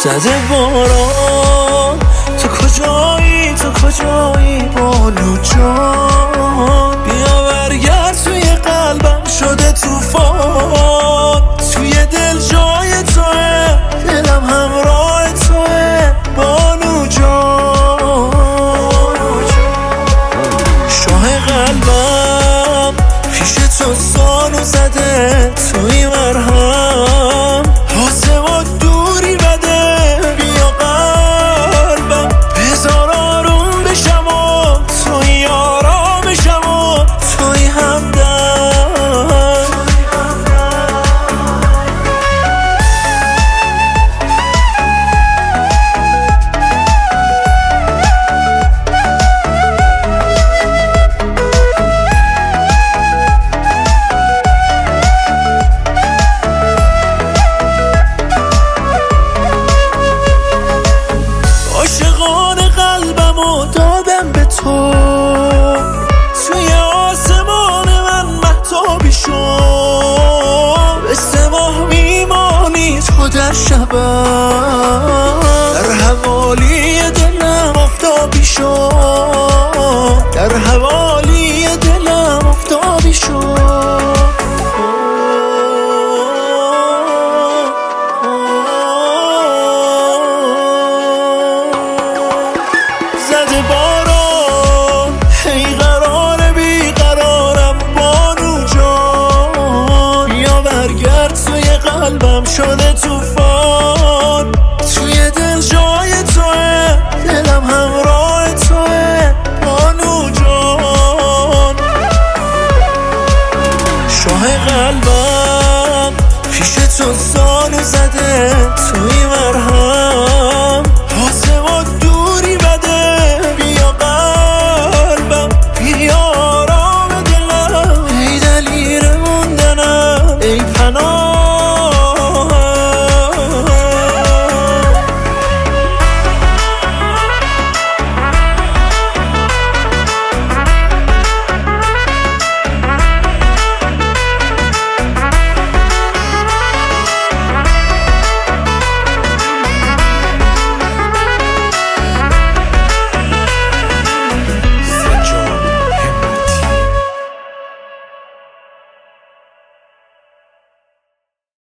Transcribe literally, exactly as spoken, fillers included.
زده باران، تو کجایی تو کجایی بانو جان؟ بیا برگرد توی قلبم شده توفان، توی دل جای توه، دلم همراه توه بانو جان. شاه قلبم پیش تو سالو زده، توی مرهم آسمون دوری بده، بیا قلبم بذار آروم بشم و توی آرامشم و توی همدم. عاشقان قلبمو دادم به تو، توی آسمان من مهتابی شو، به سه ماه میمانی تو در شبم، در حوالی دلم آفتابی شو، در حوالی دلم آفتابی شو. زده باران ای قرار بی قرارم بانو جان، بیا برگرد توی قلبم شده توفان، توی دل جای توه، دلم همراه توه بانو جان. شاه قلبم پیش تو سالو زده، توی